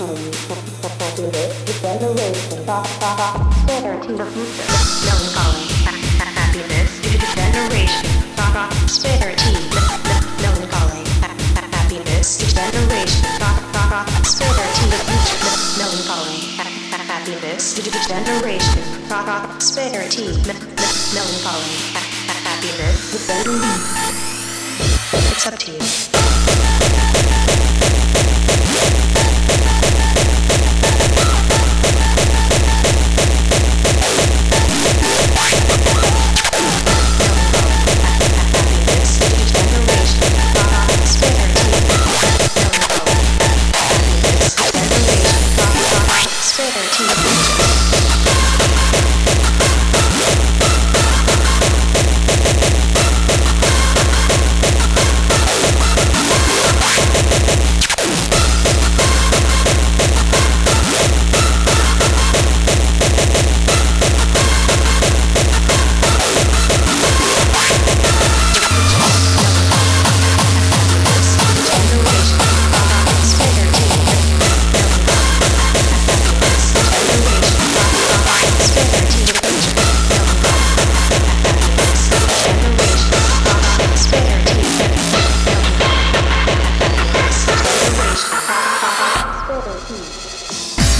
to the future. Melancholy, happiness, degeneration, prosperity. Melancholy, happiness, degeneration, prosperity. The future. Melancholy, happiness, degeneration, prosperity. Melancholy, happiness, it's up to you.